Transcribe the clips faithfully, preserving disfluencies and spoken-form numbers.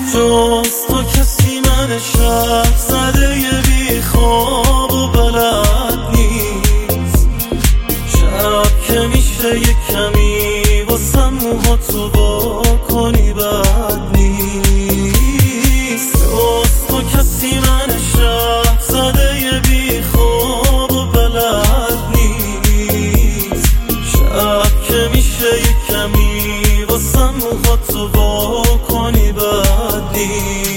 جز تو کسی من شب زده یه بی خواب و بلد نیست. شب که میشه یه کمی واسم موها تو با کنی بد نیست. جز تو کسی من شب زده یه بی خواب و بلد نیست. شب که میشه یه کمی واسم موها تو با کنی بد نیست.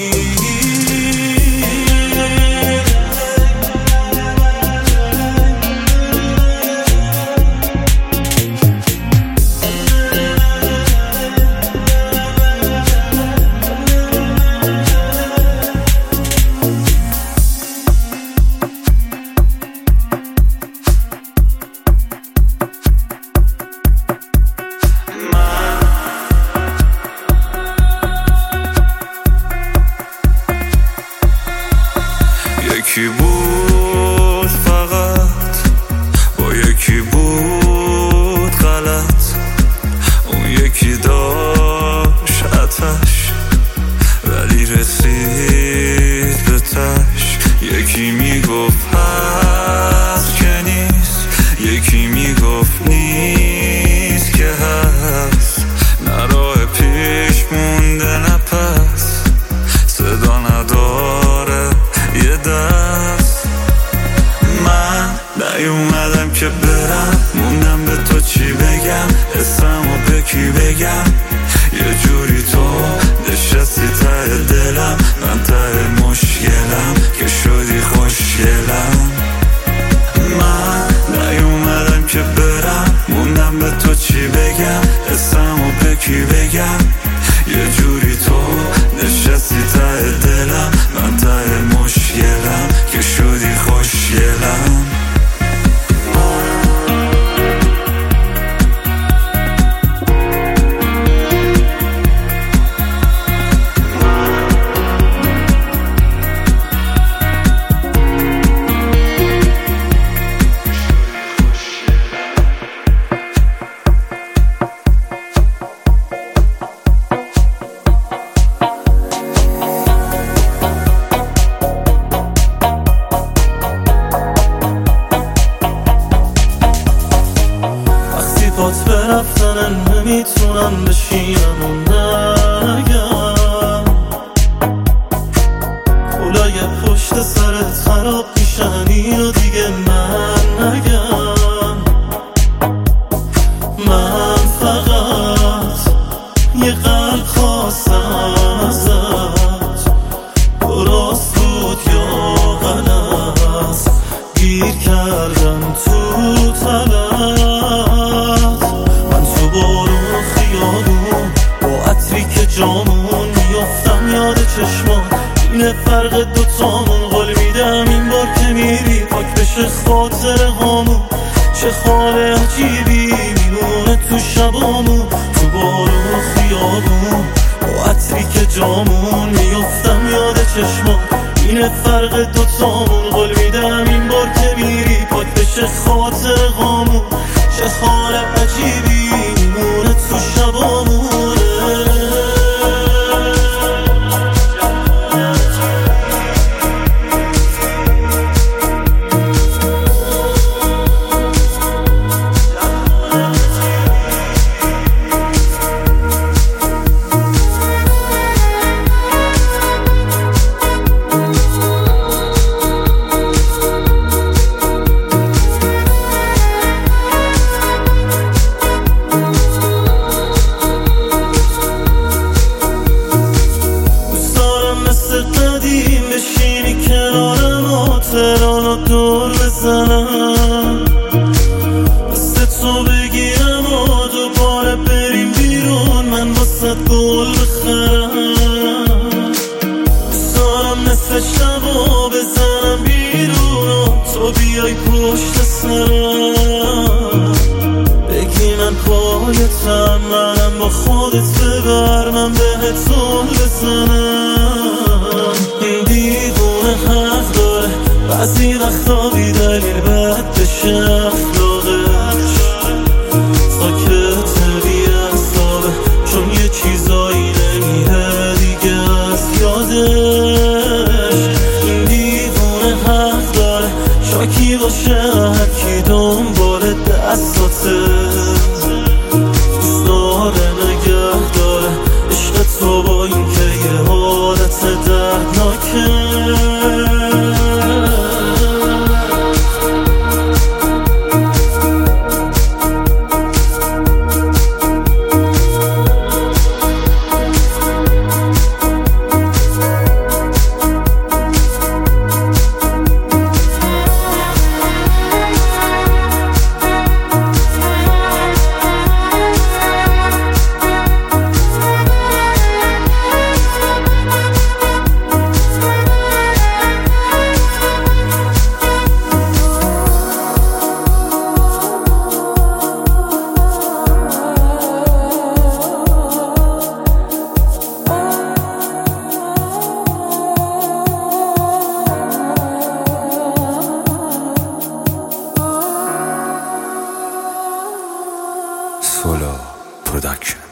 یکی بود فقط با یکی بود غلط، اون یکی داشت آتش ولی رسید به تش. یکی میگفت هست که نیست، یکی میگفت نیست که هست. نه راه پیش مونده نه پس، صدا نداره یه دست. من نیومدم که برم، موندم به تو چی بگم، اسمو به کی بگم. یه جوری تو نشستی ته دلم، من ته مشکلم که شدی خوشگلم. من نیومدم که برم، موندم به تو چی بگم، اسمو به کی بگم. یه جوری تو نشستی ته دلم، من ته مشکلم که شدی خوشگلم. پات برفتنن نمیتونم بشینم و نگم. کلای پشت سرت خراب میشن اینو دیگه من نگم. من فقط یه قلب خواستم ازت، درست بود یا غلط، گیر کردم تو طلب. جامون میافتم یاد چشمان، اینه فرق دوتامون. قول میدم این بار که میری پاک بشه خاطر هامون. چه خال عجیبی میمونه تو شبامون، تو بارون خیابون با عطری که جامون میافتم یاد چشمان، اینه فرق دوتامون. قول میدم این بار که میری پاک بشه خاطر هامون. چه خال عجیبی میمونه تو شبامون. بشینی کنارم و تهرانو دور بزنم، مثل تو بگیرم و دوباره بریم بیرون، من واسه گل بخرم. بزارم نصف شبا بزنم بیرون و تو بیای پشت سرم. بگی من پایتم، منم با خودت ببر، من بهت زل بزنم. دیوونه حق داره بعضی وقتا بی دلیل بد بشه اخلاقش. ساکت بی اعصابه چون یه چیزایی نمیره دیگه از سولا پروداکشن.